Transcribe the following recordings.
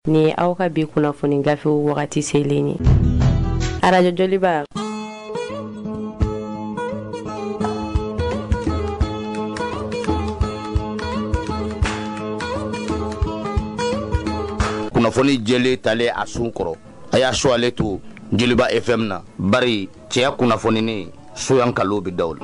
ni aw ka bi kunnafoni gafe wagati selen ye arajo joliba kunnafoni jeli tale a sun kɔrɔ a y'a so ale to Joliba FM na bari cɛya kunnafoni ni soyan kalo bi dawl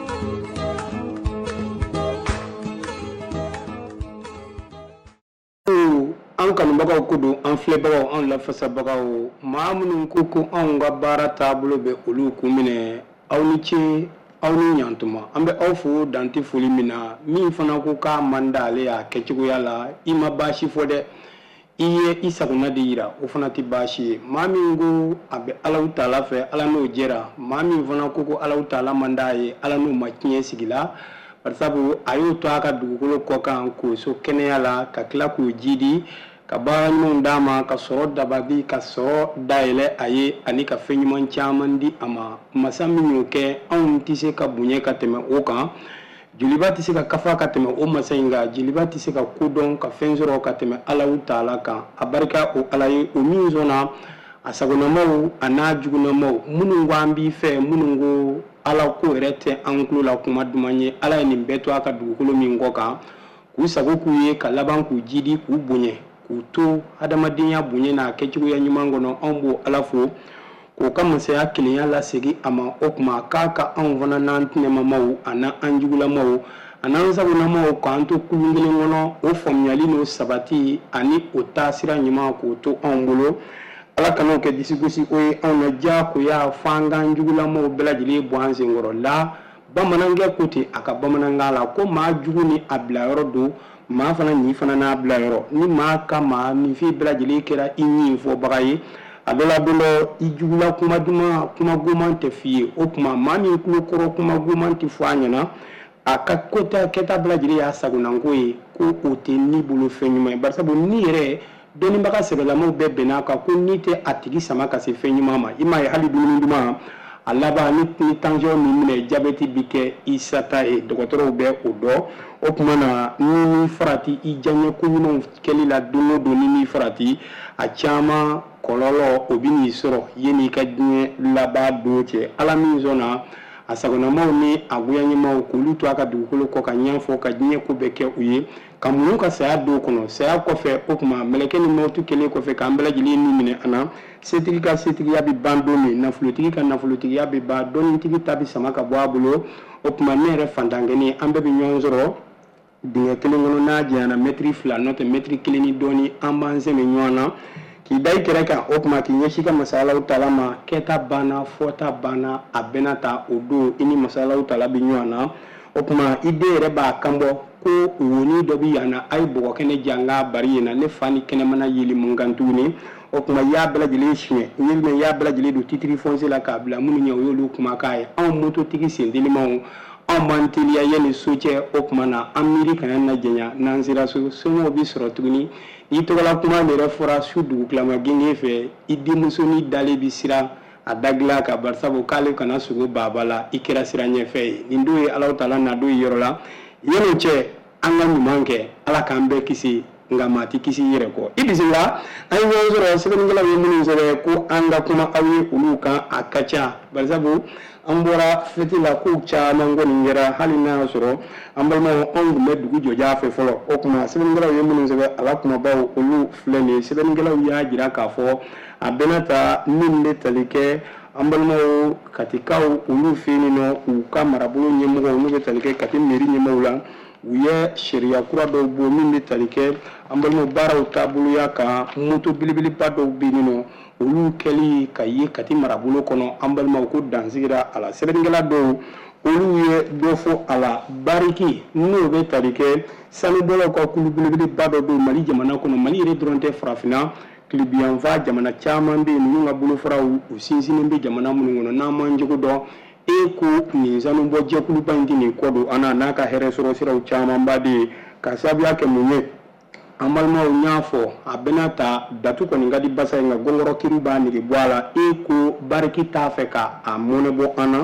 an kanubagaw ko don an filɛbagaw an lafasabagaw maa minnu ko ko anw ka baara taabolo bɛ olu kun minɛ aw ni ce aw ni ɲantuma an bɛ aw fo dante foli min na min fana ko k'a man d'ale y'a kɛcogoya la i ma baasi fɔ dɛ i ye i sagona de yira o fana tɛ baasi ye maa min ko a bɛ Alahu Taala fɛ ala n'o jɛra maa min fana ko ko Alahu Taala man d'a ye ala n'o ma tiɲɛ sigi la barisabu a y'o to a ka dugukolo kɔ kan k'o so kɛnɛya la ka tila k'o jidi ka baara ɲumanw d'a ma ka sɔrɔ dabali ka sɔrɔ dayɛlɛ a ye ani ka fɛn ɲuman caman di a ma masa min y'o kɛ anw tɛ se ka bonya ka tɛmɛ o kan Joliba tɛ se ka kafa ka tɛmɛ o masa in kan Joliba tɛ se ka kodɔn ka fɛn sɔrɔ ka tɛmɛ Alahu Taala kan a barika o ala ye o min sɔnna a sagonamaw a n'a jugunamaw minnu ko an b'i fɛ minnu ko ala ko yɛrɛ tɛ an tulo la kuma duman ye ala ye nin bɛɛ to a ka dugukolo min kɔ kan k'u sago k'u ye ka laban k'u jidi k'u bonya k'u to adamadenya bonya n'a kɛcogoya ɲuman kɔnɔ anw b'o ala fo k'o ka masaya kelenya lasegi a ma o kuma k'a ka anw fana n'an tɛnɛmamaw a n'an jugulamaw a n'an sagonamaw k'an to kulun kelen kɔnɔ o faamuyali n'o sabati ani o taasira ɲuman k'o to anw bolo ala kan'o kɛ disigosi o ye anw na diyagoya fo an k'an jugulamaw bɛɛ lajɛlen bɔ an senkɔrɔ la bamanankɛ ko ten a ka bamanankan la ko maa jugu ni a bilayɔrɔ don maa fana ni fana n'a bilayɔrɔ ni maa ka maa ninfin bɛɛ lajɛlen kɛra i ɲin fɔbaga ye a dɔ la don dɔ i jugula kuma duman kuma goman tɛ f'i ye o kuma maa min tulo kɔrɔ kuma goman tɛ fɔ a ɲɛna a ka kɛta bɛɛ lajɛlen y'a sagonanko ye ko o tɛ ni bolo fɛn ɲuman ye barisabu ni yɛrɛ dɔnnibaga sɛbɛlamaw bɛɛ bɛn'a kan ko n'i tɛ a tigi sama ka se fɛn ɲuman ma i m'a ye hali dumuni duman a laban ni tension min minɛ jabɛti bi kɛ i sata ye dɔgɔtɔrɔw bɛ o dɔn o tuma na ni farati i diyaɲɛ ko ɲumanw kɛli la don o don ni farati a caman kɔlɔlɔ o bɛ n'i sɔrɔ yanni i ka diɲɛ laban don cɛ ala min sɔnna a sagonamaw ni a goyaɲɛmaw k'olu to a ka dugukolo kɔ ka ɲɛfɔ ka diɲɛ ko bɛɛ kɛ u ye ka munun ka saya don kɔnɔ saya kɔfɛ o kuma mɛlɛkɛ ni mawtu kelen kɔfɛ k'an bɛɛ lajɛlen ni minɛ an na setigi ka setigiya bɛ ban don min nafolotigi ka nafolotigiya bɛ ban dɔnnitigi ta bɛ sama ka bɔ a bolo o kuma ne yɛrɛ fantankɛni an bɛɛ bɛ ɲɔgɔn sɔrɔ dingɛ kelen kɔnɔ n'a janyana mɛtiri 2 n'o tɛ mɛtiri 1 ni dɔɔni an b'an sɛmɛ ɲɔgɔn na k'i da i kɛrɛ kan o kuma k'i ɲɛsin ka masa Alahu Taala ma kɛta banna fɔta banna a bɛna ta o don i ni masa Alahu Taala bɛ ɲɔgɔn na o kuma i den yɛrɛ b'a kanbɔ ko woni dɔ bɛ yan na a ye bɔgɔ kɛnɛ jan ka bari yen na ne fa ni kɛnɛmana yeli mun kan tuguni o kuma i y'a bɛɛ lajɛlen siɲɛ i y'a bɛɛ lajɛlen don titiri foncé la k'a bila minnu ɲɛ o y'olu kuma k'a ye anw mototigi sen telimanw anw b'an teliya yanni so cɛ o kuma na an miiri kana na janya n'an sera so soɲɛw bɛ sɔrɔ tuguni n'i tɔgɔla kuma yɛrɛ fɔra su dugutilama genge fɛ i denmuso ni dalen bɛ siran a dagila ka barisabu k'ale kana sogo baba la i kɛra sira ɲɛfɛ ye nin don ye Alahu Taala na don ye yɔrɔ la yanni cɛ an ka ɲuman kɛ ala k'an bɛɛ kisi nka maa ti kisi yɛrɛ kɔ i bisimila an ye ɲɔgɔn sɔrɔ sɛbɛnnikɛlaw ye minnu sɛbɛn ko an ka kuma aw ye olu kan a ka ca barisabu an bɔra fɛti la kow caman kɔni kɛra hali n'a y'a sɔrɔ an balimaw anw tun bɛ dugu jɔjan fɛ fɔlɔ o kuma sɛbɛnnikɛlaw ye minnu sɛbɛn ala kumabaw olu filɛ nin ye sɛbɛnnikɛlaw y'a jira k'a fɔ a bɛna ta min bɛ tali kɛ an balimaw katikaw olu fɛ yen nɔ k'u ka marabolo ɲɛmɔgɔw n'u bɛ tali kɛ kati mairie ɲɛmɔgɔw la u ye sariya kura dɔw bɔ min bɛ tali kɛ an balimaw baaraw taaboloya kan moto belebeleba dɔw bɛ yen nɔ olu kɛli ka ye kati marabolo kɔnɔ an balimaw ko dansigira a la sɛbɛnnikɛla dɔw olu ye dɔ fɔ a la bariki n'o bɛ tali kɛ sanubɔlaw ka kulu belebeleba dɔ bɛ Mali jamana kɔnɔ Mali yɛrɛ dɔrɔn tɛ farafinna tilibiyanfa jamana caman bɛ yen ninnu ka bolofaraw u sinsinnen bɛ jamana minnu kɔnɔ n'an m'an jogo dɔn e ko nin sanubɔ jɛkuluba in tɛ nin kɔ don an n'a ka hɛrɛ sɔrɔ siraw camanba de ye ka sababuya kɛ mun ye an balimaw y'a fɔ a bɛna ta datu kɔni ka di basa in nka gɔngɔrɔ kiri b'a nege bɔ a la e ko bariki t'a fɛ ka a mɔnɛ bɔ an na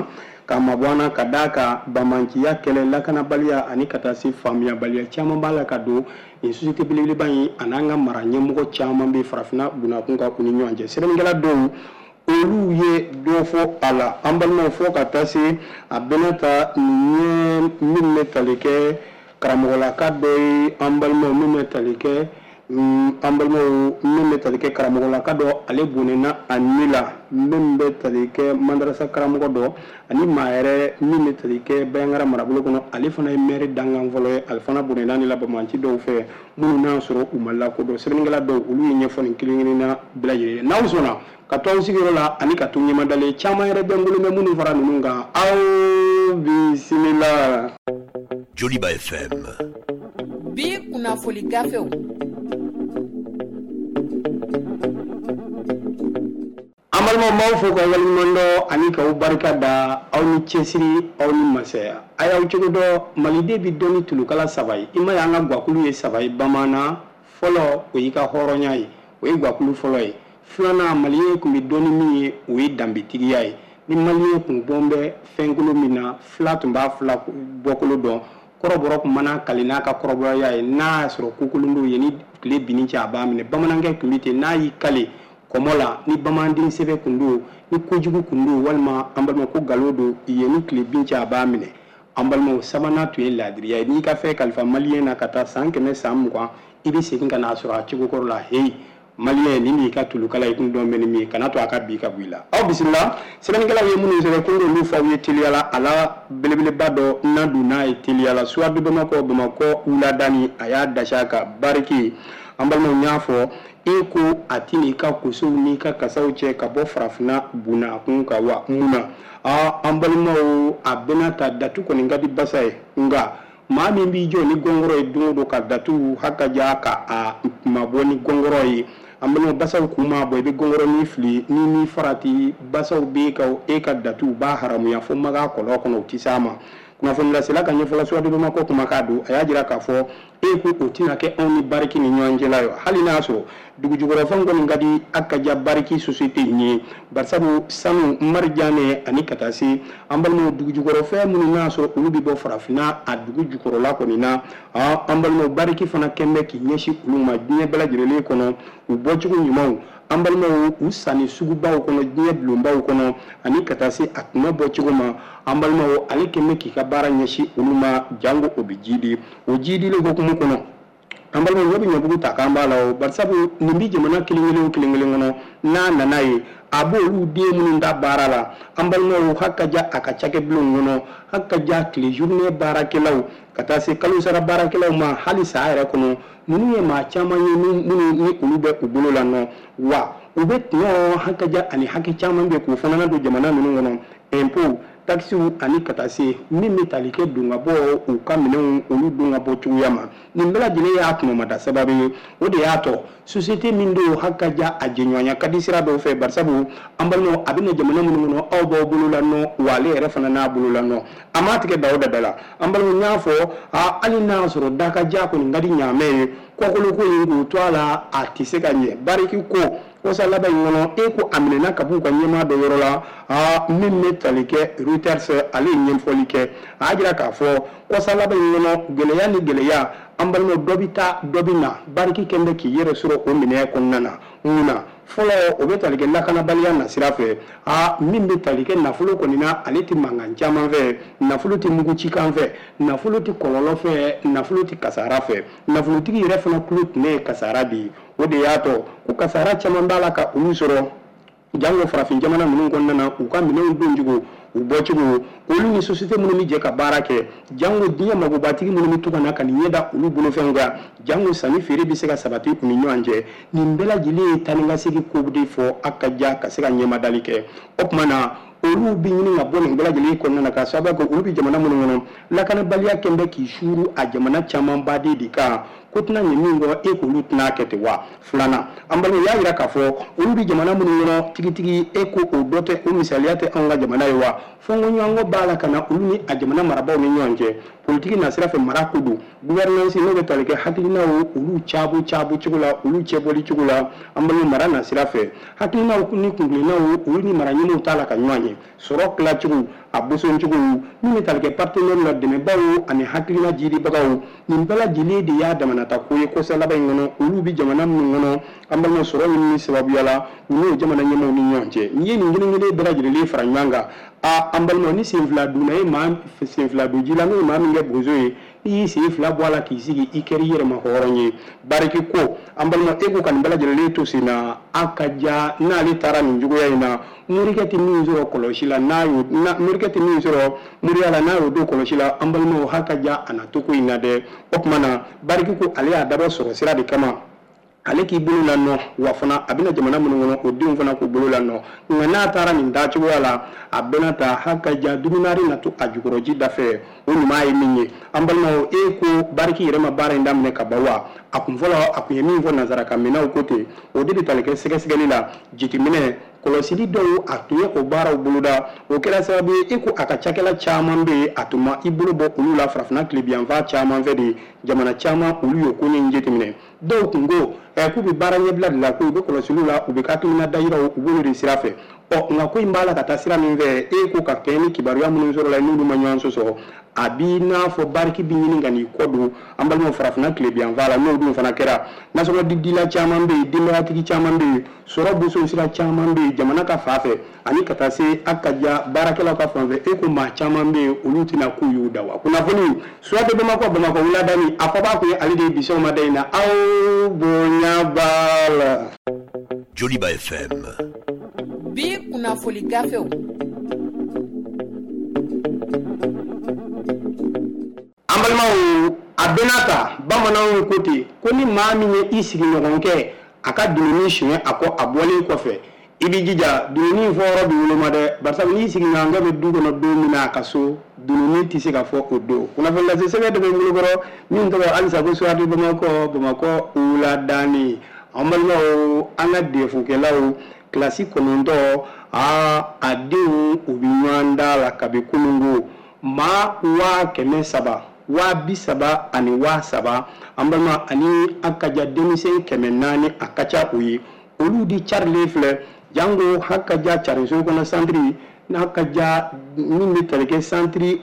kama bwana kadaka bamankiya kɛlɛ lakanabaliya ani ka taa se faamuyabaliya caman b'a la ka don nin société belebeleba in an'an ka mara ɲɛmɔgɔ caman bɛ farafina bunakun ka u ni ɲɔgɔn cɛ sɛbɛnnikɛla dɔw olu ye dɔ fɔ a la an balimaw fɔ ka taa se a bɛna ta nin ye min bɛ tali kɛ karamɔgɔlaka dɔ ye an balimaw min bɛ tali kɛ an balimaw min bɛ tali kɛ karamɔgɔlaka dɔ ale bonnena a ni la min bɛ tali kɛ madarasa karamɔgɔ dɔ ani maa yɛrɛ min bɛ tali kɛ Bayangara marabolo kɔnɔ ale fana ye maire dangan fɔlɔ ye ale fana bonnena ni la bamanci dɔw fɛ minnu n'a sɔrɔ u ma lakodɔn sɛbɛnnikɛla dɔw olu ye ɲɛfɔli kelen-kelenna bɛɛ lajɛlen n'aw sɔnna ka to aw sigiyɔrɔ la ani ka to ɲɛmadalen caman yɛrɛ bɛ n bolo bɛ minnu fara ninnu kan aw bisimila. Joliba FM. Bi kunnafoni gafew. An balimaw m'aw fo ka waleɲuman dɔn ani k'aw barika da aw ni cɛsiri aw ni masaya a y'aw cogo dɔn maliden bi dɔn ni tulukala saba ye i ma ye an ka guwakulu ye saba ye bamanan fɔlɔ o y'i ka hɔrɔnya ye o ye guwakulu fɔlɔ ye filanan maliyɛn tun bɛ dɔn ni min ye o ye danbetigiya ye ni maliyɛn tun bɔn bɛ fɛnkolo min na fila tun b'a fila bɔkolo dɔn kɔrɔbɔrɔ tun mana kali n'a ka kɔrɔbɔrɔya ye n'a y'a sɔrɔ kokolon dɔw ye ni tile binni cɛ a b'a minɛ bamanankɛ tun bɛ ten n'a y'i kale kɔmɔ la ni bamanaden sɛbɛ kun don ni kojugu kun don walima an balima ko nkalon don ye ni tile bin cɛ a b'a minɛ an balimaw sabanan tun ye laadiriya ye n'i ka fɛ kalifa maliyɛn na ka taa san 100 san 20 i bɛ segin ka n'a sɔrɔ a cogo kɔrɔ la heyi maliyɛn ni m'i ka tulukala i kun dɔn bɛ ni min ye kana to a ka bi ka bɔ i la aw bisimila sɛbɛnnikɛlaw ye minnu sɛbɛn ko n'olu fɔ aw ye teliyala a la belebeleba dɔ na don n'a ye teliyala suwadu bamakɔ wuladani a y'a dasi a ka bariki an balimaw n y'a fɔ e ko a ti n'i ka kosow n'i ka kasaw cɛ ka bɔ farafina bunakun kan wa mun na an balimaw a bɛna ta datu kɔni ka di basa ye nka maa min b'i jɔ ni gɔngɔrɔ ye don o don ka datu hakaja ka a mabɔ ni gɔngɔrɔ ye an balimaw basaw k'u ma bɔ i bɛ gɔngɔrɔ ni fili ni min farati basaw b'e ka e ka datu u b'a haramuya fo maga kɔlɔ kɔnɔ u ti s'a ma kunnafoni lasela ka ɲɛfɔla suwadu bamakɔ kumakan don a y'a jira k'a fɔ e ko o tɛna kɛ anw ni bariki ni ɲɔgɔn cɛla ye hali n'a sɔrɔ dugujukɔrɔfɛnw kɔni ka di a ka ja bariki société in ye barisabu sanu marijane ani ka taa se an balimaw dugujukɔrɔfɛn minnu n'a sɔrɔ olu bɛ bɔ farafina a dugu jukɔrɔla kɔni na an balimaw bariki fana kɛn bɛ k'i ɲɛsin olu ma diɲɛ bɛɛ lajɛlen kɔnɔ u bɔcogo ɲumanw an balimaw u sanni sugubaw kɔnɔ diɲɛ bulonbaw kɔnɔ ani ka taa se a tuma bɔcogo ma an balimaw ale kɛn bɛ k'i ka baara ɲɛsin olu ma jango o bɛ jidi o jidilen hukumu kɔnɔ an balimaw ɲɛ bɛ ɲɛbugu ta k'an b'a la o barisabu nin bɛ jamana kelen kelen kɔnɔ n'a nana ye a b'olu den minnu da baara la an balimaw hakaja a ka cakɛbulon kɔnɔ hakaja tile journée baarakɛlaw ka taa se kalo sara baarakɛlaw ma hali sa yɛrɛ kɔnɔ ninnu ye maa caman ye minnu ni olu bɛ u bolo la nɔ wa u bɛ tɔnɔ hakaja ani hakɛ caman bɛ k'u fana don jamana ninnu kɔnɔ impôt taxiw ani ka taa se min bɛ tali kɛ don ka bɔ u ka minɛnw olu don ka bɔ cogoya ma nin bɛɛ lajɛlen y'a tɔnɔmada sababu ye o de y'a tɔ société min don hakaja a jɛɲɔgɔnya ka di sira dɔw fɛ barisabu an balimaw a bɛna jamana minnu kɔnɔ aw b'aw bolo la nɔ wa ale yɛrɛ fana n'a bolo la nɔ a m'a tigɛ da o da bɛɛ la an balimaw n y'a fɔ hali n'a sɔrɔ dakaja kɔni ka di ɲaamɛ ye kɔkoloko in k'u to a la a tɛ se ka ɲɛ bariki ko wasa laban in kɔnɔ e ko a minɛna ka b'u ka ɲɛmaa dɔ yɔrɔ la min bɛ tali kɛ Reuters ale ye ɲɛfɔli kɛ a y'a jira k'a fɔ wasa laban in kɔnɔ gɛlɛya ni gɛlɛya an balimaw dɔ bɛ taa dɔ bɛ na bariki kɛn bɛ k'i yɛrɛ sɔrɔ o minɛ kɔnɔna na mun na fɔlɔ o bɛ tali kɛ lakanabaliya na sira fɛ min bɛ tali kɛ nafolo kɔni na ale tɛ mankan caman fɛ nafolo tɛ mugu cikan fɛ nafolo tɛ kɔlɔlɔ fɛ nafolo tɛ kasara fɛ nafolotigi yɛrɛ fana tulo tun ye kasara de ye o de y'a tɔ ko kasara caman b'a la ka olu sɔrɔ jango farafin jamana ninnu kɔnɔna na u ka minɛnw don cogo u bɔcogo olu ni société minnu bɛ jɛ ka baara kɛ jango diɲɛ magobatigi minnu bɛ to ka na ka nin ɲɛda olu bolofɛnw kan jango sanni feere bɛ se ka sabati u ni ɲɔgɔn cɛ nin bɛɛ lajɛlen ye taa ni ka segin ko de fɔ a ka ja ka se ka ɲɛmadali kɛ o tuma na olu bɛ ɲini ka bɔ nin bɛɛ lajɛlen kɔnɔna na ka sababu kɛ olu bɛ jamana minnu kɔnɔ lakanabaliya kɛn bɛ k'i suuru a jamana caman baden de kan ko tɛna ɲɛ min kɔ e k'olu tɛna kɛ ten wa filanan an balimaw y'a jira k'a fɔ olu bɛ jamana minnu kɔnɔ tigitigi e ko o dɔ tɛ o misaliya tɛ anw ka jamana ye wa fɔnkɔɲɔgɔnkɔ b'a la ka na olu ni a jamana marabaaw ni ɲɔgɔn cɛ politiki na sira fɛ mara ko don gouvernance n'o bɛ tali kɛ hakilinaw olu caabu cogo la olu cɛbɔli cogo la an balimaw mara na sira fɛ hakilinaw ni kunkilennaw olu ni mara ɲiniw t'a la ka ɲɔgɔn ye sɔrɔ tilacogo a bosoncogo min bɛ tali kɛ partenaire la dɛmɛbaw ani hakilina jiribagaw nin bɛɛ lajɛlen de y'a damanata ko ye kɔsa laban in kɔnɔ olu bɛ jamana minnu kɔnɔ an balima sɔrɔ min sababuya la u n'o jamana ɲɛmaaw ni ɲɔgɔn cɛ n'i ye nin kelen-kelen bɛɛ lajɛlen fara ɲɔgɔn kan an balima ni sen fila dunna ye maa sen fila dun ji la n'o ye maa min kɛ bozo ye n'i y'i sen fila bɔ a la k'i sigi i kɛra i yɛrɛ ma hɔrɔn ye bariki ko an balima e ko ka nin bɛɛ lajɛlen to sen na a ka ja n'ale taara nin cogoya in na morikɛ tɛ min sɔrɔ kɔlɔsi la morikɛ tɛ min sɔrɔ moriya la n'a y'o don kɔlɔsi la an balimaw ha ka ja a na to ko in na dɛ o tuma na bariki ko ale y'a dabɔ sɔrɔ sira de kama ale k'i bolo la nɔ wa fana a bɛna jamana minnu kɔnɔ o denw fana k'u bolo la nɔ nka n'a taara nin dacogoya la a bɛna ta ha ka ja dumunari na to a jukɔrɔji da fɛ o ɲuman ye min ye an balimaw e ko bariki yɛrɛ ma baara in daminɛ ka ban wa a kun fɔlɔ a kun ye min fɔ nanzaraka minɛnw ko ten o de bɛ tali kɛ sɛgɛsɛgɛli la jitiminɛ kɔlɔsili dɔw a tun ye o baaraw boloda o kɛra sababu ye e ko a ka cakɛla caman bɛ yen a tun ma i bolo bɔ olu la farafinna tilebiyanfan caman fɛ de jamana caman olu ye ko ɲɛ jitiminɛ dɔw kun ko k'u bɛ baara ɲɛbila de la ko u bɛ kɔlɔsiliw la u bɛ hakilina dayiraw u b'olu de sira fɛ nka ko in b'a la ka taa sira min fɛ e ko ka kɛ ni kibaruya minnu sɔrɔ la n'olu ma ɲɔgɔn sɔsɔ a b'i n'a fɔ bariki bɛ ɲini ka n'i kɔ don an balimaw farafinna tilebiyanfan la n'o dun fana kɛra nasɔngɔ didila caman bɛ yen denbayatigi caman bɛ yen sɔrɔ boso sira caman bɛ yen jamana ka fa fɛ ani ka taa se a ka ja baarakɛlaw ka fan fɛ e ko maa caman bɛ yen olu tɛna k'u y'u da wa kunnafoni suwa bɛ bamakɔ wuladani a fɔ b'a kun ye ale de ye bisaw ma da in na aw bonya b'a la. Joliba FM. Bi kunnafoni gafew. An balimaw a bɛna ta bamananw ko ten ko ni maa min ye i sigiɲɔgɔnkɛ a ka dununi siɲɛ a kɔ a bɔlen kɔfɛ i b'i jija dununi fɔyɔrɔ b'i woloma dɛ barisa n'i sigiɲɔgɔnkɛ bɛ du kɔnɔ don min na a ka so dununi tɛ se ka fɔ o don kunnafoni lase sɛbɛn dɔ bɛ n bolo kɔrɔ min tɔgɔ halisa ko suwadi bamakɔ wuladani an balimaw an ka defukɛlaw kilasi 9 a denw u bɛ ɲɔgɔn da la kabi kunungo maa 300,000 230 ani 300 an balima ani a ka ja denmisɛn 400 a ka ca u ye olu di carilen filɛ jango ha ka ja cariso kɔnɔ santiri n'a ka ja min bɛ tali kɛ santiri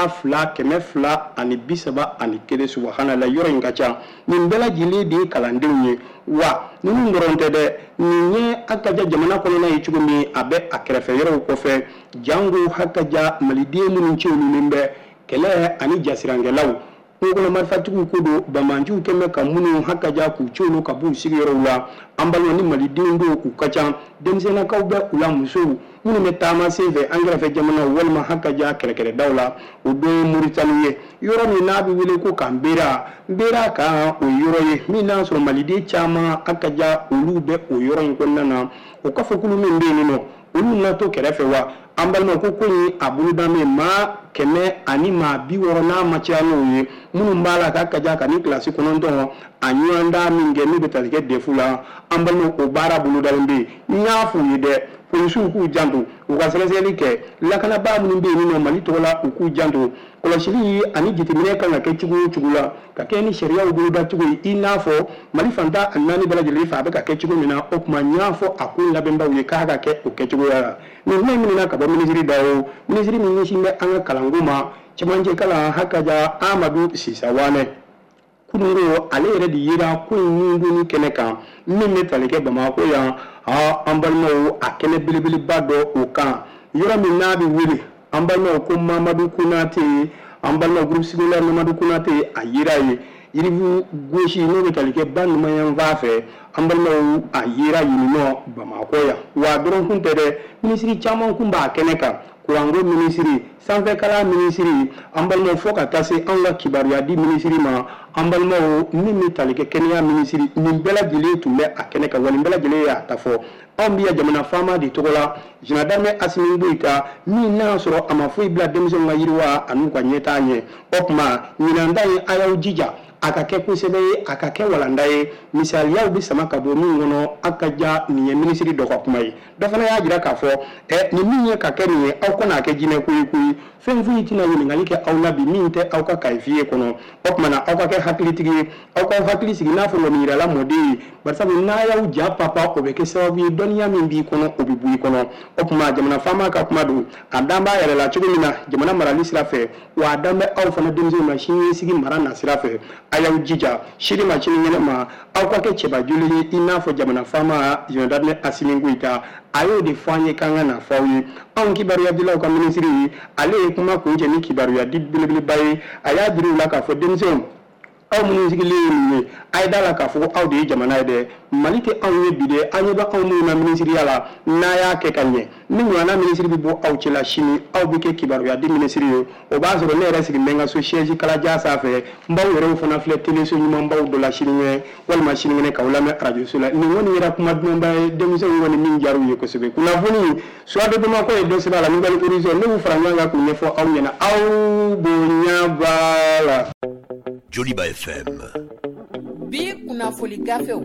2,230 ani 31 subhanala yɔrɔ in ka ca nin bɛɛ lajɛlen de ye kalandenw ye wa ninnu dɔrɔn tɛ dɛ nin ye a ka ja jamana kɔnɔna ye cogo min a bɛ a kɛrɛfɛ yɔrɔw kɔfɛ jango ha ka ja maliden minnu cɛwululen bɛ kɛlɛ ani jasirankɛlaw kungolo marifatigiw ko don bamanjiw kɛmɛ ka minnu hakaja k'u cɛwlu ka b'u sigiyɔrɔw la an balima ni malidenw don u ka ca denmisɛnnakaw bɛ u la musow minnu bɛ taama sen fɛ an kɛrɛfɛ jamanaw walima hakaja kɛrɛkɛrɛdaw la o dɔ ye Moritani ye yɔrɔ min n'a bɛ wele ko Kanbera Nbera kan o yɔrɔ ye min n'a sɔrɔ maliden caman hakaja olu bɛ o yɔrɔ in kɔnɔna na o kafokulu min bɛ yen nɔ olu natɔ kɛrɛfɛ wa an balima ko ko in a boloda maa 100 ani maa 60 n'a ma caya n'o ye minnu b'a la k'a ka ja ka ni kilasi 9 a ɲɔgɔn da min kɛ n'u bɛ tali kɛ defu la an balima o baara bolodalen bɛ yen n y'a f'u ye dɛ polisiw k'u janto u ka sɛgɛsɛgɛli kɛ lakanabaa minnu bɛ yen nɔ Mali tɔgɔ la u k'u janto kɔlɔsili ani jateminɛ kan ka kɛ cogo o cogo la ka kɛ ni sariyaw boloda cogo ye i n'a fɔ Mali fantan ani 4 bɛɛ lajɛlen fɛ a bɛ ka kɛ cogo min na o tuma n y'a fɔ a ko labɛnbaw ye k'a ka kɛ o kɛcogoya la nin kuma in minɛna ka bɔ minisiri da o minisiri min ɲɛsin bɛ an ka kalanko ma cɛmancɛ kalan hakaja Amadu Sisawanɛ kunungo ale yɛrɛ de yera ko in ɲinini kɛnɛ kan min bɛ tali kɛ Bamakɔ yan an balimaw a kɛnɛ belebeleba dɔ o kan yɔrɔ min n'a bɛ wele an balimaw ko Mamadu Konate an balimaw groupe scolaire Mamadu Konate a yera ye yiribu gosi n'o bɛ tali kɛ ba numayan fan fɛ an balimaw a yera yen nɔ Bamakɔ yan wa dɔrɔn kun tɛ dɛ minisiri caman kun b'a kɛnɛ kan kuranko minisiri sanfɛkalan minisiri an balimaw fɔ ka taa se an ka kibaruya di minisiri ma an balimaw min bɛ tali kɛ kɛnɛya minisiri nin bɛɛ lajɛlen tun bɛ a kɛnɛ kan wa nin bɛɛ lajɛlen y'a ta fɔ anw bɛ jamana faama de tɔgɔ la Jenerali Asimi Goyita min n'a sɔrɔ a ma foyi bila denmisɛnw ka yiriwa an'u ka ɲɛtaa ɲɛ o tuma ɲinan ta ye a y'aw jija a ka kɛ kosɛbɛ ye a ka kɛ walanda ye misaliyaw bɛ sama sama ka bɔ min kɔnɔ a ka ja nin ye minisiri dɔ ka kuma ye dɔ fana y'a jira k'a fɔ nin min ye ka kɛ nin ye aw kana kɛ jinɛ koyi koyi fɛn foyi tɛna ɲininkali kɛ aw la bi min tɛ aw ka kalifiye kɔnɔ o tuma na aw ka kɛ hakilitigi ye aw ka hakili sigi n'a fɔ ŋɔni yirala mɔden ye barisabu n'a y'aw ja papa o bɛ kɛ sababu ye dɔnniya min b'i kɔnɔ o bɛ bɔ i kɔnɔ o tuma jamana faama ka kuma don a dan b'a yɛrɛ la cogo min na jamana marali sira fɛ wa a dan bɛ aw fana denmisɛnw na siniɲɛsigi mara na sira fɛ a y'aw jija sini ma sinikɛnɛ ma aw ka kɛ cɛbajoli ye i n'a fɔ jamana faama Jenerali Asimi Goyita a y'o de fɔ an ye k'an ka na fɔ aw ye anw kibaruya dilaw ka minisiri ye ale ye kuma kuncɛ ni kibaruya di belebeleba ye a y'a dir'u la k'a fɔ denmisɛnw aw minnu sigilen ye nin ye a ye da la k'a fɔ aw de ye jamana ye dɛ Mali tɛ anw ye bi dɛ an ɲɛ bɛ anw minnu na minisiriya la n'a y'a kɛ ka ɲɛ ni ɲɔgɔnna minisiri bɛ bɔ aw cɛla sini aw bɛ kɛ kibaruya di minisiri ye o b'a sɔrɔ ne yɛrɛ sigilen bɛ n ka so siège kalajan sanfɛ n baw yɛrɛw fana filɛ téléso ɲumanbaw dɔ la sinikɛnɛ walima sinikɛnɛ k'aw lamɛn radio so la nin kɔni yɛrɛ kuma dumanba ye denmisɛnw kɔni min diyar'u ye kosɛbɛ kunnafoni soit de Bamakɔ ye dɔ sɛbɛn a la Nouvelle Horizon ne b'u fara ɲɔgɔn kan k'u ɲɛfɔ aw ɲɛna aw bonya b'a la. Joliba FM. Bi kunnafoni gafew.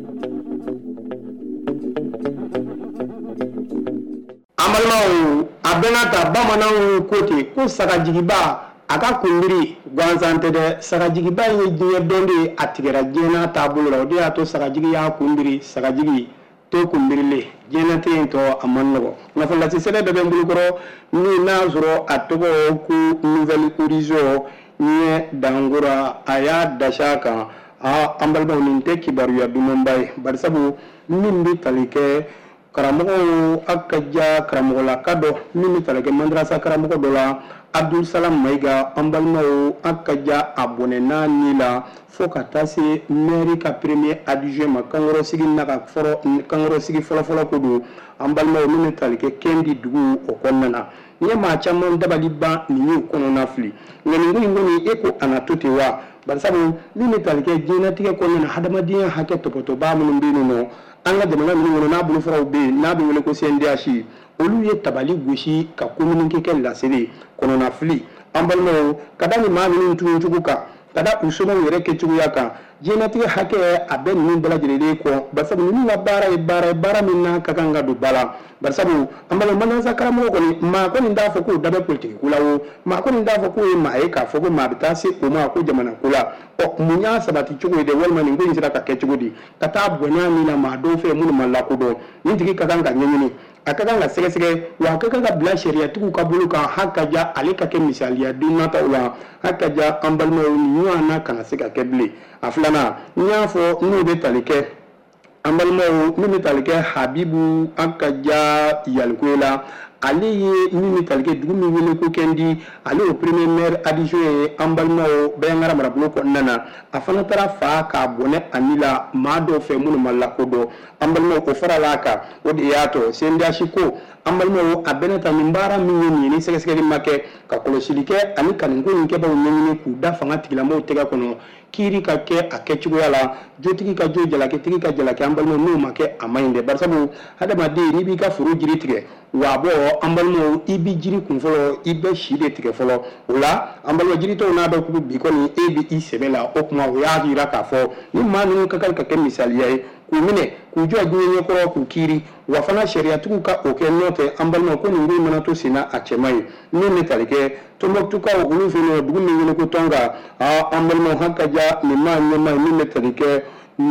An balimaw a bɛna ta bamananw ko ten ko sagajigiba a ka kunbiri gansan tɛ dɛ sagajigiba ye diɲɛ dɔn de ye a tigɛra diɲɛ n'a taabolo la o de y'a to sagajigi y'a kunbiri sagajigi to kunbirilen diɲɛlatigɛ in tɔ a man nɔgɔ nafolo lase sɛbɛn bɛɛ bɛ n bolokɔrɔ min n'a sɔrɔ a tɔgɔ ko Nouvelle Horizon ɲɛ dangora a y'a dasi a kan an balimaw nin tɛ kibaruya dumanba ye barisabu min bɛ tali kɛ karamɔgɔw a ka ja karamɔgɔlaka dɔ min bɛ tali kɛ madrasa karamɔgɔ dɔ la Abdul Salam Mayiga an balimaw a ka ja a bɔnɛ n'a ni la fo ka taa se maire ka premier adjoint ma kankɔrɔsigi na ka kankɔrɔsigi fɔlɔfɔlɔ ko don an balimaw min bɛ tali kɛ Kɛndi dugu o kɔnɔna na n'i ye maa caman dabali ban nin y'u kɔnɔna fili nka nin ko in kɔni e ko a na to ten wa barisabu min bɛ tali kɛ diɲɛlatigɛ kɔnɔna na hadamadenya hakɛ tɔpɔtɔba minnu bɛ yen nɔ an ka jamana minnu kɔnɔ n'a bolofaraw bɛ yen n'a bɛ wele ko CNDH olu ye tabali gosi ka communiqué kɛ laseli kɔnɔna fili an balimaw ka da nin maa minnu tun cogo kan ka da u somɔgɔw yɛrɛ kɛcogoya kan diɲɛlatigɛ hakɛ a bɛ ninnu bɛɛ lajɛlen kɔ barisabu ninnu ka baara ye baara min n'a ka kan ka don ba la barisabu an balimaw madrasa karamɔgɔ kɔni maa kɔni t'a fɔ k'o da bɛ politiki ko la o maa kɔni t'a fɔ k'o ye maa ye k'a fɔ ko maa bɛ taa se o ma ko jamana ko la mun y'a sabati cogo ye dɛ walima nin ko in sera ka kɛ cogo di ka taa bonya min na maa dɔw fɛ minnu ma lakodɔn nin tigi ka kan ka ɲɛɲini a ka kan ka sɛgɛsɛgɛ wa a ka kan ka bila sariyatigiw ka bolo kan hali ka ja ale ka kɛ misaliya den nataw la hali ka ja an balimaw nin ɲɔgɔnna kana se ka kɛ bilen a filanan n y'a fɔ n'o bɛ tali kɛ an balimaw min bɛ tali kɛ Habibu an ka ja Yaliko la ale ye min bɛ tali kɛ dugu min wele ko Kɛndi ale ye premier maire adjoint ye an balimaw Bɛnkara marabolo kɔnɔna na a fana taara fa k'a bɔnɛ a ni la maa dɔw fɛ minnu ma lakodɔn an balimaw o fara la kan o de y'a to CNDH ko an balimaw a bɛna ta nin baara min ye nin ye ni sɛgɛsɛgɛli ma kɛ ka kɔlɔsili kɛ ani kalanko in kɛbaaw ɲɛɲini k'u da fanga tigilamɔgɔw tɛgɛ kɔnɔ kiiri ka kɛ a kɛcogoya la jotigi ka jo jalakitigi ka jalaki an balimaw n'o ma kɛ a ma ɲi dɛ barisabu hadamaden n'i b'i ka foro jiri tigɛ wa bɔ an balimaw i bɛ jiri kun fɔlɔ i bɛ si de tigɛ fɔlɔ o la an balimaw jiritɔw n'a dɔn k'u bi kɔni e bɛ i sɛbɛ la o tuma o y'a jira k'a fɔ ni maa ninnu ka kan ka kɛ misaliya ye k'u minɛ k'u jɔ diɲɛ ɲɛkɔrɔ k'u kiiri wa fana sariyatigiw ka o kɛ n'o tɛ an balimaw ko nin ko in mana to sen na a cɛ man ɲi min bɛ tali kɛ Tɔnbɔkutukaw olu fɛ yen dugu min wele ko Tɔnga an balimaw hali ka ja nin maa ɲɛmaa ye min bɛ tali kɛ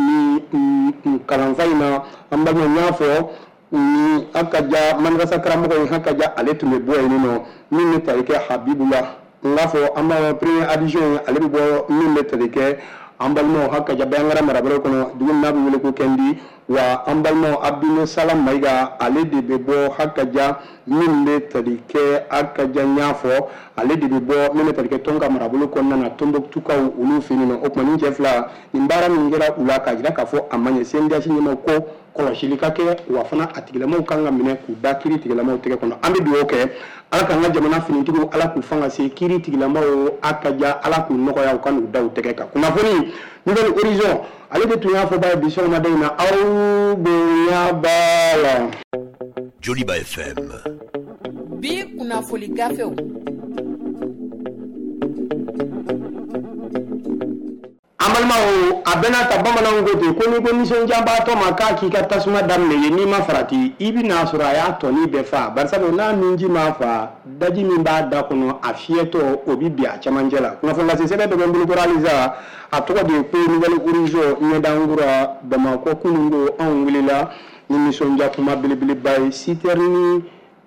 nin kalanfa in na an balimaw n y'a fɔ an ka ja madrasa karamɔgɔ ye hali ka ja ale tun bɛ bɔ yen nɔ min bɛ tali kɛ Habibu la n b'a fɔ an b'a premier adjoint ye ale bɛ bɔ min bɛ tali kɛ an balimaw hali ka ja Bɛnkara marabolo kɔnɔ dugu min n'a bɛ wele ko Kɛndi wa an balimaw Abdul Salam Mayiga ale de bɛ bɔ hali ka ja min bɛ tali kɛ hali ka ja n y'a fɔ ale de bɛ bɔ min bɛ tali kɛ Tɔnka marabolo kɔnɔna na Tɔnbɔkutukaw olu fɛ yen nɔ o tuma nin cɛ fila nin baara min kɛra u la k'a jira k'a fɔ a ma ɲɛ CNDH ɲɛmaw ko kɔlɔsili ka kɛ wa fana a tigilamɔgɔw kan ka minɛ k'u da kiiri tigilamɔgɔw tɛgɛ kɔnɔ an bɛ dugawu kɛ ala k'an ka jamana finitigiw ala k'u fanga se kiiri tigilamɔgɔw a ka ja ala k'u nɔgɔya u ka n'u da u tɛgɛ kan kunnafoni Nouvelle Horizon ale de tun y'a fɔ ba ye bi sɔgɔmada in na aw bonya b'a la. Joliba FM. Bi kunnafoni gafew. An abalma a bɛna ta bamananw ko ten ko ni ko nisɔndiyabaatɔ ma k'a k'i ka tasuma daminɛ ye n'i ma farati i bi n'a sɔrɔ a y'a tɔni bɛɛ fa barisabu n'a nunji ma fa daji min b'a da kɔnɔ a fiyɛtɔ o bi bi a cɛmancɛ la kunnafoni lase sɛbɛn dɔ bɛ n bolo kɔrɔ halisa a tɔgɔ de ye ko nouvelle horizon ɲɛdankura bamakɔ kunun ko anw wulila ni nisɔndiya kuma belebeleba ye sitɛrini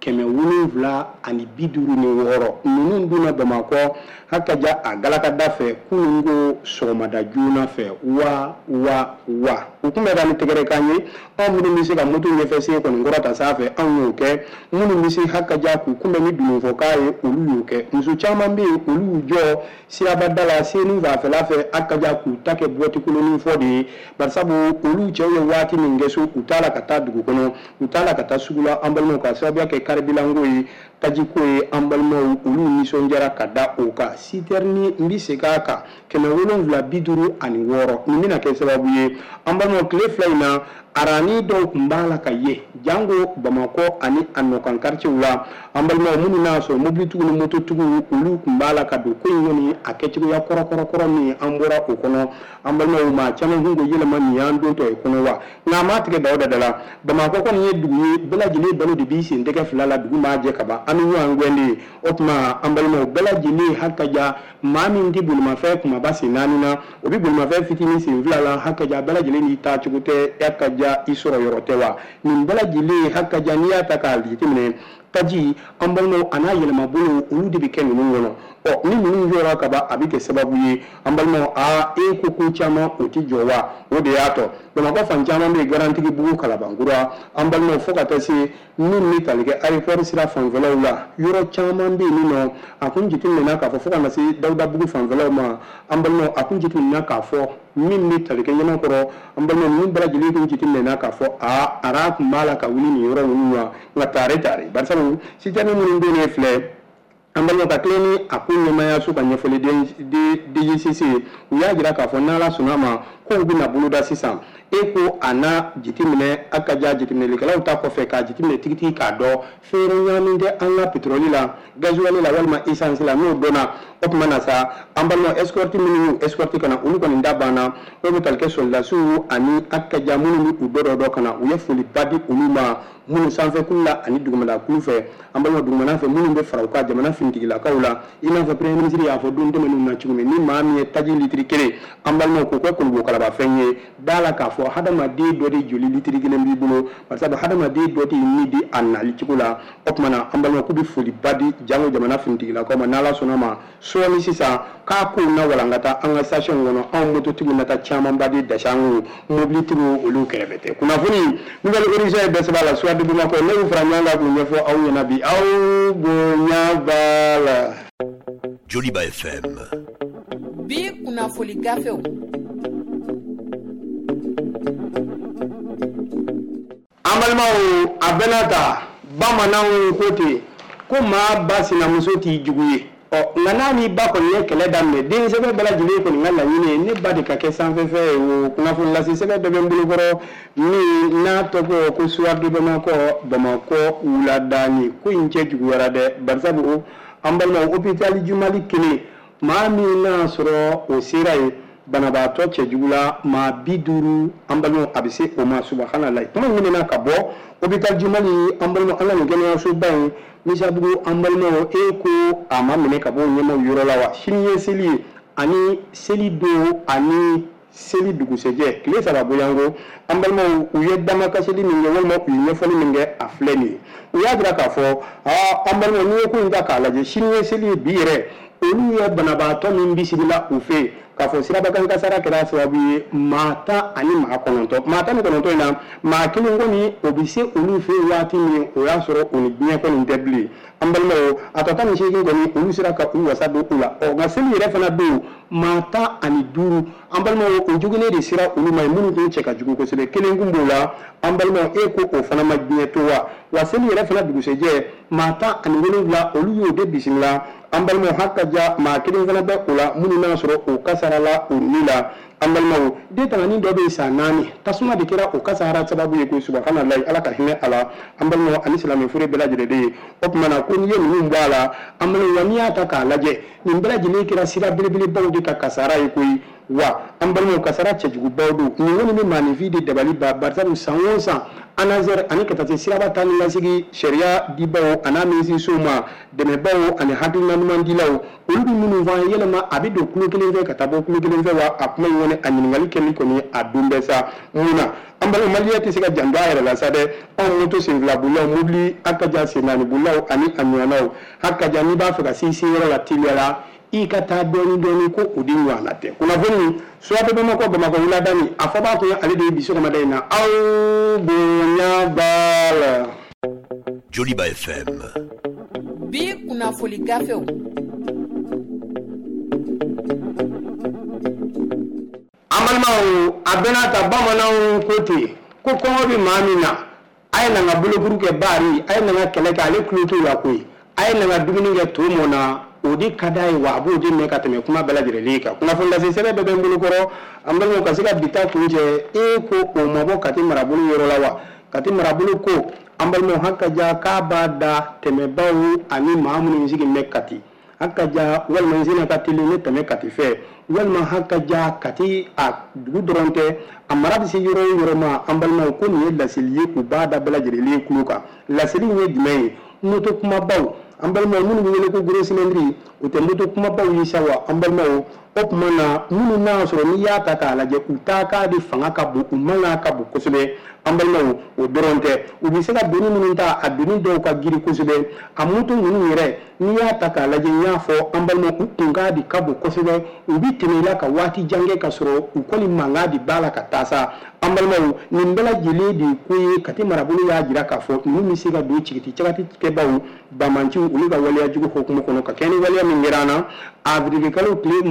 756 ninnu donna bamakɔ hakaja a galakada fɛ kunun ko sɔgɔmada joona fɛ wa u kun bɛ ka ni tɛgɛrɛ kan ye anw minnu bɛ se ka moto ɲɛfɛ sen kɔni kɔrɔ ta sanfɛ anw y'o kɛ minnu bɛ se hakaja k'u kunbɛn ni dununfɔkan ye olu y'o kɛ muso caman bɛ yen olu y'u jɔ sirabada la senu fanfɛla fɛ hakaja k'u ta kɛ bɔti kolonin fɔ de ye barisabu olu cɛw ye waati min kɛ so u t'a la ka taa dugu kɔnɔ u t'a la ka taa sugu la an balimaw ka sababuya kɛ karibilanko ye tajiko ye an balimaw olu nisɔndiyara ka da o kan sitɛrini n bɛ segin a kan 756 nin bɛna kɛ sababu ye an balimaw tile fila in na arani dɔw tun b'a la ka ye jango bamakɔ ani a nɔkan quartier la an balimaw minnu n'a sɔrɔ mobilitigiw ni mototigiw olu tun b'a la ka don ko in kɔni a kɛcogoya kɔrɔ min an bɔra o kɔnɔ an balimaw maa caman kun ko yɛlɛma nin y'an don tɔ ye kɔnɔ wa nka a ma tigɛ da o da la bamakɔ kɔni ye dugu ye bɛɛ lajɛlen balo de b'i sen tɛgɛ fila la dugu maa jɛ ka ban an bɛ ɲɔgɔn gwɛnde o tuma an balimaw bɛɛ lajɛlen hakaja maa min tɛ bolimafɛn kumaba sen 4 na o bɛ bolimafɛn fitinin sen 2 la hakaja bɛɛ lajɛlen n'i taa cogo tɛ hakaja i sɔrɔ yɔrɔ tɛ wa nin bɛɛ lajɛlen hakaja n'i y'a ta k'a jateminɛ taji an balimaw a n'a yɛlɛmabolo olu de bɛ kɛ ninnu kɔnɔ ni ninnu jɔra ka ban a bɛ kɛ sababu ye an balimaw e ko caman o tɛ jɔ wa o de y'a tɔ bamakɔ fan caman bɛ yen garantigi bugu kalabankura an balimaw fo ka taa se minnu bɛ tali kɛ aéroport sira fanfɛlaw la yɔrɔ caman bɛ yen nɔ a kun jateminɛna k'a fɔ fo ka na se dawudabugu fanfɛlaw ma an balimaw a kun jateminɛna k'a fɔ min bɛ tali kɛ ɲamakɔrɔ an balimaw ninnu bɛɛ lajɛlen kun jateminɛna k'a fɔ ara kun b'a la ka wuli nin yɔrɔ ninnu na nka tare barisabu sitani minnu bɛ ne filɛ an balimaw ka kelen ni a ko ɲɛmayaso ka ɲɛfɔli DGCC u y'a jira k'a fɔ n'ala sɔnna ma k'u bɛna boloda sisan e ko a na jateminɛ a ka ja jateminɛlikɛlaw ta kɔfɛ k'a jateminɛ tigitigi k'a dɔn feere ɲamin tɛ an ka pétrole la gasoil la walima essence la n'o dɔnna o tuma na sa an balimaw escorte minnu y'u escorte ka na olu kɔni da banna o bɛ tali kɛ soldasiw ani a ka ja minnu bɛ u dɔ ka na u ye foliba di olu ma minnu sanfɛ kulu la ani dugumala kulu fɛ an balimaw dugumana fɛ minnu bɛ fara u ka jamana finitigilakaw la i n'a fɔ premier ministre y'a fɔ don tɛmɛnenw na cogo min ni maa min ye taji litiri 1 an balimaw k'o kɛ kolobo kalabafɛn ye da la k'a fɔ hadamaden dɔ de joli litiri 1 b'i bolo barisabu hadamaden dɔ de ni di a nali cogo la o tuma na an balimaw k'u bɛ foliba di jango jamana finitigilakaw ma n'ala sɔnna ma sɔɔni sisan k'a kow na walankata an ka station kɔnɔ anw mototigiw nata camanba de dasango mobilitigiw olu kɛrɛfɛ tɛ kunnafoni nouvelle horizon ye bɛɛ sɛbɛn a la suwa de bamakɔ ne y'u fara ɲɔgɔn kan k'u ɲɛfɔ aw ɲɛna bi aw bonya b'a la. Joliba FM. Bi kunnafoni gafew. an balimaw a bɛna ta bamananw ko ten ko maa ba sinamuso t'i jugu ye nka n'a ni ba kɔni ye kɛlɛ daminɛ den sɛbɛn bɛɛ lajɛlen kɔni ka laɲini ye ne ba de ka kɛ sanfɛfɛ ye o kunnafoni lase sɛbɛn dɔ bɛ n bolokɔrɔ min n'a tɔgɔ ko suwari de bamakɔ wuladani ko in cɛ juguyara dɛ barisabu an balimaw hôpital jumali kelen maa min n'a sɔrɔ o sera ye banabaatɔ cɛjugu la maa 50 an balimaw a bɛ se o ma subahanallahi kuma ɲinina ka bɔ hôpital jumali an balimaw an ka nin kɛnɛyasoba in misabugu an balimaw e ko a ma minɛ ka bɔ ɲɛmaw yɔrɔ la wa sini ye seli ye ani seli don ani seli dugusɛjɛ tile 3 boyanko an balimaw u ye damakasili min kɛ walima u ye ɲɛfɔli min kɛ a filɛ nin ye u y'a jira k'a fɔ an balimaw n'i ye ko in ta k'a lajɛ sini ye seli ye bi yɛrɛ olu ye banabaatɔ min bisimila u fɛ yen k'a fɔ sirabakan kasara kɛra sababu ye maa 10 ani maa 9 maa 19 in na maa kelen kɔni o bɛ se olu fɛ yen waati min o y'a sɔrɔ o ni diɲɛ kɔni tɛ bilen an balimaw a tɔ 18 kɔni olu sera ka u wasa don u la nka seli yɛrɛ fana don maa 15 an balimaw o jugulen de sera olu ma minnu tun cɛ ka jugu kosɛbɛ kelen kun b'o la an balimaw e ko o fana ma diɲɛ to wa seli yɛrɛ fana dugusɛjɛ maa 17 olu y'o de bisimila an balimaw hakaja maa kelen fana bɛ o la minnu n'a sɔrɔ o kasara la o ni la an balimaw den tangani dɔ bɛ yen san 4 tasuma de kɛra o kasara sababu ye ko subahanallahi ala ka hinɛ a la an balimaw ani silamɛ fure bɛɛ lajɛlen de ye o tuma na ko n'i ye ninnu bɔ a la an balimaw n'i y'a ta k'a lajɛ nin bɛɛ lajɛlen kɛra sira belebelebaw de ka kasara ye koyi wa an balmo kasara cɛjugu baw do ni woni ni manifi de dabali ba barsabu san o san anazar ani ka taa siraba taa ni lasigi sariya dibaw ana minisi soma dɛmɛbaw ani hakilina ɲuman dilaw olu bi minnu fɔ an ye yɛlɛma a bɛ don kulo kelen fɛ ka taa bɔ kulo kelen fɛ wa a kuma in kɔni a ɲininkali kɛli kɔni a don bɛɛ sa mun na an balima maliya tɛ se ka janto a yɛrɛ la sa dɛ anw moto senfilabolilaw mobili hakaja sennaanibolilaw ani a ɲɔgɔnnaw hakaja n'i b'a fɛ ka se yɔrɔ la teliya la i ka taa dɔɔni ko o de ɲɔgɔnna tɛ kunnafoni suwate bamakɔ wuladani a fɔ b'a kun ale de ye bi sɔgɔmada in na aw bonya b'a la. Joliba FM. Bi kunnafoni gafew. An balimaw a bɛna ta bamananw ko ten ko kɔngɔ bɛ maa min na a ye na n ka bolokuru kɛ baari a ye na n ka kɛlɛ kɛ ale tulo t'o la koyi a ye na n ka dumuni kɛ to mɔn na o de ka d'a ye wa a b'o de mɛn ka tɛmɛ kuma bɛɛ lajɛlen kan kunnafoni lase sɛbɛn bɛɛ bɛ n bolo kɔrɔ an balimaw ka se ka bita kun cɛ e ko o ma bɔ Kati marabolo yɔrɔ la wa Kati marabolo ko an balimaw hakaja k'a b'a da tɛmɛbaw ani maa minnu sigilen bɛ Kati hakaja walima n sina ka teli ne tɛmɛ Kati fɛ walima hakaja Kati a dugu dɔrɔn tɛ a mara bɛ se yɔrɔ o yɔrɔ ma an balimaw ko nin ye laseli ye u b'a da bɛɛ lajɛlen kulo kan laseli in ye jumɛn ye moto kumabaw an balimaw minnu bɛ wele ko gros cylindre o tɛ moto kumabaw ye sa wa an balimaw o tuma na minnu n'a sɔrɔ n'i y'a ta k'a lajɛ u ta k'a de fanga ka bon u man ka bon kosɛbɛ an balimaw o dɔrɔn tɛ u bɛ se ka doni minnu ta a doni dɔw ka girin kosɛbɛ a moto ninnu yɛrɛ n'i y'a ta k'a lajɛ n y'a fɔ an balimaw u kun ka di ka bon kosɛbɛ u bɛ tɛmɛ i la ka waati jan kɛ ka sɔrɔ u kɔni mankan de b'a la ka taa sa an balimaw nin bɛɛ lajɛlen de ye ko ye Kati marabolo y'a jira k'a fɔ ninnu bɛ se ka don cagati kɛbaw bamanciw olu ka waleyajugu hukumu kɔnɔ ka kɛ ni waleya min kɛra an na avril kalo tile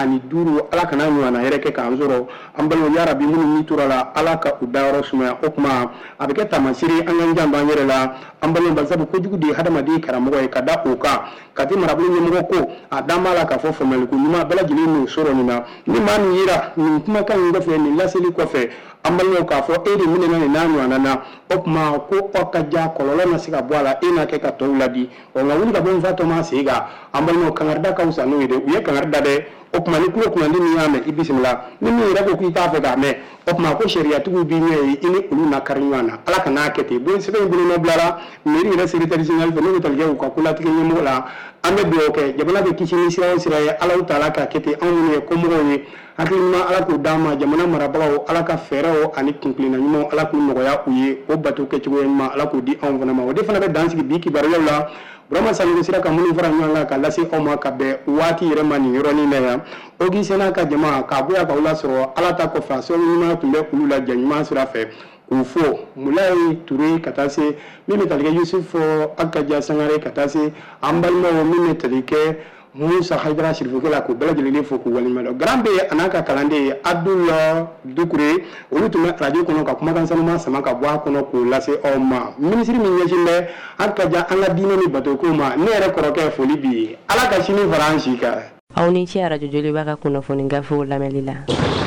25 ala kana ɲɔgɔnna yɛrɛ kɛ k'an sɔrɔ an balimaw ya rabi minnu n'i tora la ala ka u dayɔrɔ sumaya o tuma a bɛ kɛ taamasiri an k'an janto an yɛrɛ la an balimaw barisabu kojugu de ye hadamaden karamɔgɔ ye ka da o kan Kati marabolo ɲɛmɔgɔ ko a dan b'a la k'a fɔ faamuyaliko ɲuman bɛɛ lajɛlen n'o sɔrɔ nin na ni maa min yera nin kumakan in kɔfɛ nin laseli kɔfɛ an balimaw k'a fɔ e de minɛna nin n'a ɲɔgɔnna na o tuma ko aw ka ja kɔlɔlɔ na se ka bɔ a la e n'a kɛ ka tɔw ladi nka wuli ka bɔ n fa tɔ ma sen kan an balimaw kangarida ka fisa n'o ye dɛ u ye kangari da dɛ o tuma ni kulo kunnandi min y'a mɛn i bisimila ni min yɛrɛ ko k'i t'a fɛ k'a mɛn o tuma ko sariyatigiw b'i ɲɛ ye i ni olu na kari ɲɔgɔn na ala ka n'a kɛ ten bon sɛbɛn in bolo bilara mairie yɛrɛ secrétaire général fɛ n'o bɛ tali kɛ u ka kolatigɛ ɲɛmɔgɔ la an bɛ dugawu kɛ jamana bɛ kisi ni sira o sira ye ala ta'ala ka kɛ ten anw minnu ye kɔmɔgɔw ye hakili ɲuman ala k'o d'an ma jamana marabagaw ala ka fɛɛrɛw ani kunkilenna ɲumanw ala k'u nɔgɔya u ye o bato kɛcogoya ɲuman ala k'o di anw fana ma o de fana bɛ dan sigi bi kibaruyaw la Burama Salimu sira ka minnu fara ɲɔgɔn kan ka lase aw ma ka bɛn waati yɛrɛ ma nin yɔrɔnin na yan Ogi Sena ka jama k'a bonya k'aw lasɔrɔ ala ta kɔfɛ a sababu ɲuman tun bɛ olu la ɲuman sira fɛ k'u fo Mulayi Ture ka taa se min bɛ tali kɛ Yusufu Akaja Sangare ka taa se an balimaw min bɛ tali kɛ Musa Haidara Sirifokɛ la k'u bɛɛ lajɛlen fo k'u waleɲuman dɔn Grand bɛ a n'a ka kalanden ye Abdula Dukure olu tun bɛ radio kɔnɔ ka kumakan sanuman sama ka bɔ a kɔnɔ k'o lase aw ma minisiri min ɲɛsin bɛ Akaja an ka diinɛ ni batokow ma ne yɛrɛ kɔrɔkɛ foli bi ye ala ka sini fara an si kan aw ni ce radio Joliba ka kunnafoni gafew lamɛnli la